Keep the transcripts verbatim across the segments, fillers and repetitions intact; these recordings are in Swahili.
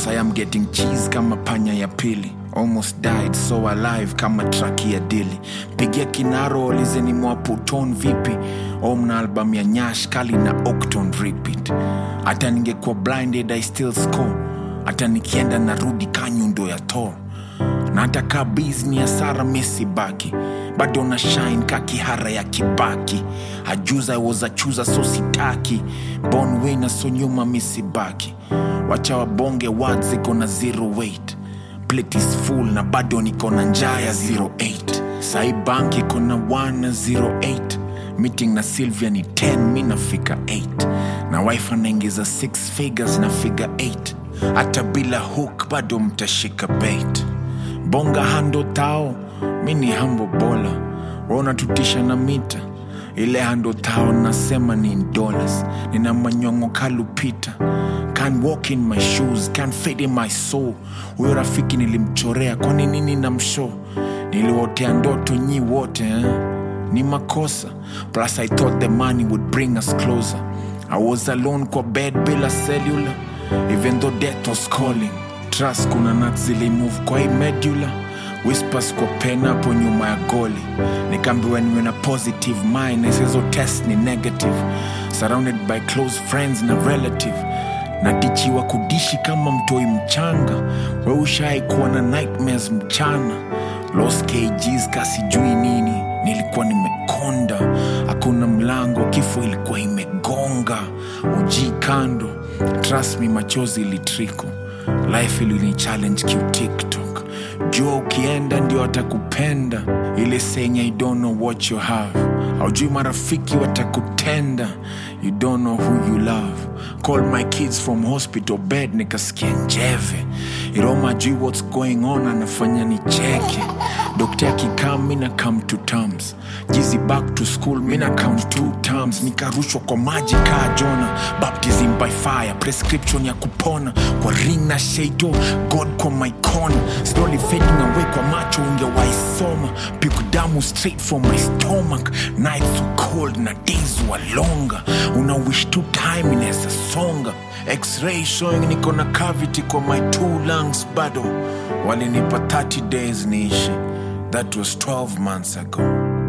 Plus I am getting cheese kama panya ya pili. Almost died so alive kama traki ya dili. Pigia kinaro olizeni mwa puton vipi. Omna album ya Nyash kali na Octone repeat. Hata ningekuwa blinded I still score. Hata nikienda narudi kanyundo ya Thor. Na hata ka bizni ya Sara Messi baki. Bado na shine kaki hara ya Kibaki. Ajuza I was a chooser so sitaki. Born winner so nyuma misi baki. Wacha wabonge words ziko na zero weight. Plate is full na bado niko na njaa ya zero eight. Sai bank iko na one na zero eight. Meeting na Sylvia ni ten, mi nafika eight. Na wife anaingiza six figures na figure eight. Hata bila hook bado mtashika bait. Bonga hando tao, mini hambo bola. Rona tutisha na mita. Ile hando tao nasema ni in dollars. Nina manyongo kalupita. Can't walk in my shoes, can't fit in my soul. Uyo rafiki nilimchorea, kwa nini nina mshow? Niliwotea ndoto nyi wote, eh? Ni makosa. Plus I thought the money would bring us closer. I was alone kwa bed bila cellular. Even though death was calling. Trust kuna nuts zili move kwa hii medulla. Whispers kwa pen hapo nyuma ya goli. Nikambiwa niwe na positive mind. Nisizo test ni negative. Surrounded by close friends na relative. Natichiwa kudishi kama mtoi mchanga. We ushai kuwa na nightmares mchana. Lost kgs kasi jui nini. Nilikuwa nimekonda. Hakuna mlango, kifo ilikuwa imegonga. Uji kando. Trust me, machozi ilitriko. Life ilini challenge kiu TikTok. Jua ukienda ndio watakupenda. Ile saying I don't know what you have. Haujui marafiki watakutenda. You don't know who you love. Call my kids from hospital bed nikasikia njeve. Iroma jui what's going on anafanya ni cheke. Doctor akikam mina come to terms. Jizi back to school mina count two terms. Nikarushwa kwa maji kaa Jonah. Baptism by fire, prescription ya kupona. Kwa ring na shado, God kwa my corner. Slowly fading away kwa macho ungewaisoma. Piku damu straight from my stomach. Nights were cold na days were longer. Una wish two time inesa songa. X-ray showing niko na cavity kwa my two lungs bado. Walinipa thirty days niishi. That was twelve months ago.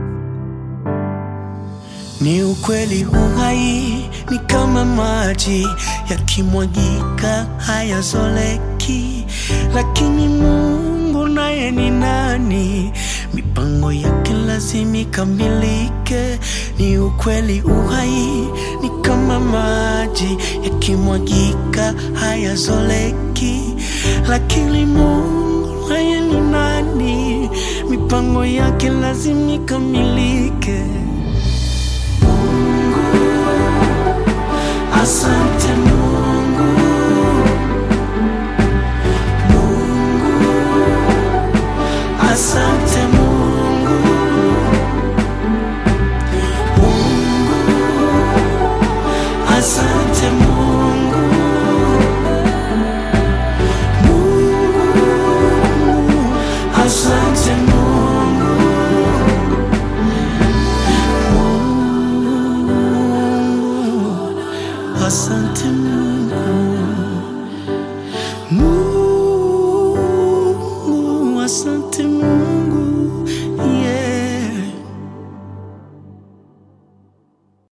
Ni ukweli uhai ni kama maji yakimwagika hayazoleki, lakini Mungu naye ni nani? Mipango yake lazima ikamilike. Ni ukweli uhai ni kama maji yakimwagika hayazoleki, lakini Mungu naye ni nani? Mipango yake lazima ikamilike. Asante.